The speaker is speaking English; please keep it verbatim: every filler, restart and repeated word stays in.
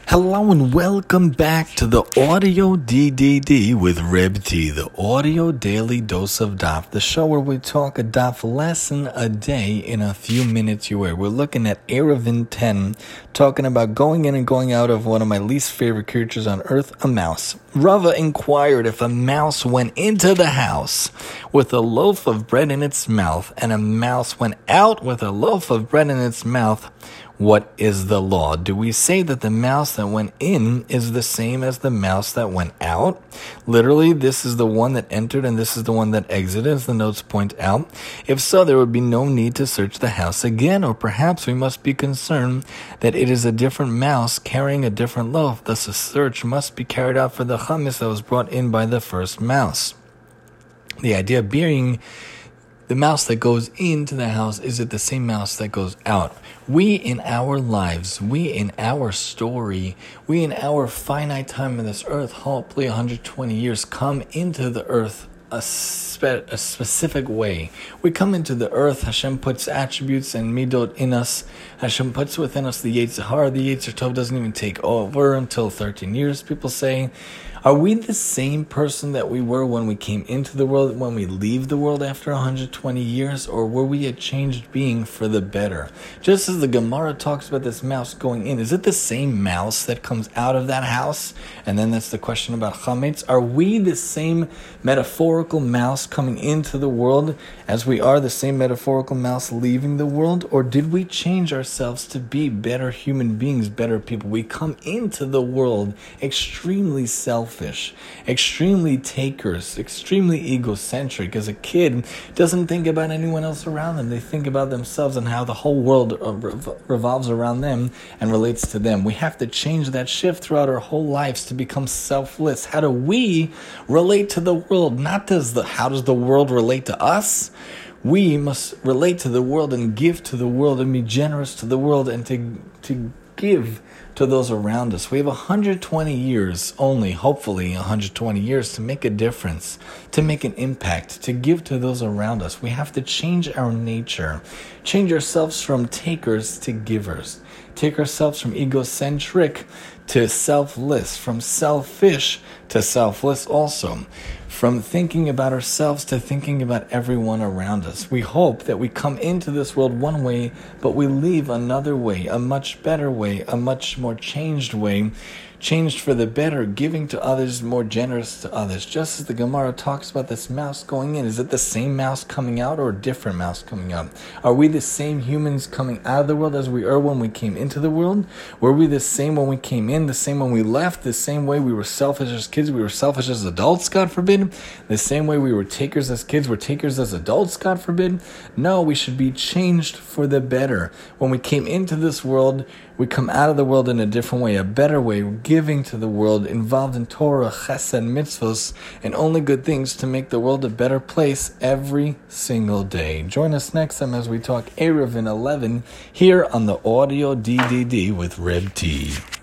Hello and welcome back to the Audio D D D with Reb T, the Audio Daily Dose of Daf, the show where we talk a Daf lesson a day in a few minutes you wear. We're looking at Eruvin ten, talking about going in and going out of one of my least favorite creatures on earth, a mouse. Rava inquired if a mouse went into the house with a loaf of bread in its mouth and a mouse went out with a loaf of bread in its mouth, what is the law? Do we say that the mouse that went in is the same as the mouse that went out? Literally, this is the one that entered and this is the one that exited, as the notes point out. If so, there would be no need to search the house again, or perhaps we must be concerned that it is a different mouse carrying a different loaf. Thus, a search must be carried out for the chametz that was brought in by the first mouse. The idea being the mouse that goes into the house, is it the same mouse that goes out? We in our lives, we in our story, we in our finite time on this earth, hopefully one hundred twenty years, come into the earth a, spe- a specific way. We come into the earth, Hashem puts attributes and midot in us. Hashem puts within us the Yetzer Hara. The Yetzer Tov doesn't even take over until thirteen years, people say. Are we the same person that we were when we came into the world, when we leave the world after one hundred twenty years, or were we a changed being for the better? Just as the Gemara talks about this mouse going in, is it the same mouse that comes out of that house? And then that's the question about chametz. Are we the same metaphorical mouse coming into the world as we are the same metaphorical mouse leaving the world? Or did we change ourselves to be better human beings, better people? We come into the world extremely selfish. Extremely takers, extremely egocentric. As a kid doesn't think about anyone else around them. They think about themselves and how the whole world revolves around them and relates to them. We have to change that shift throughout our whole lives to become selfless. How do we relate to the world? Not does the how does the world relate to us? We must relate to the world and give to the world and be generous to the world and to to give to those around us. We have one hundred twenty years, only hopefully one hundred twenty years, to make a difference, to make an impact, to give to those around us. We have to change our nature, change ourselves from takers to givers, take ourselves from egocentric to selfless, from selfish to selfless also, from thinking about ourselves to thinking about everyone around us. We hope that we come into this world one way, but we leave another way, a much better way, a much more changed way, changed for the better, giving to others, more generous to others. Just as the Gemara talks about this mouse going in, is it the same mouse coming out or a different mouse coming out? Are we the same humans coming out of the world as we were when we came into the world? Were we the same when we came in, the same when we left, the same way we were selfish as kids, we were selfish as adults, God forbid? The same way we were takers as kids, we're takers as adults, God forbid? No, we should be changed for the better. When we came into this world, we come out of the world in a different way, a better way, giving to the world, involved in Torah, chesed, mitzvos, and only good things to make the world a better place every single day. Join us next time as we talk Eruvin eleven here on the Audio D D D with Reb T.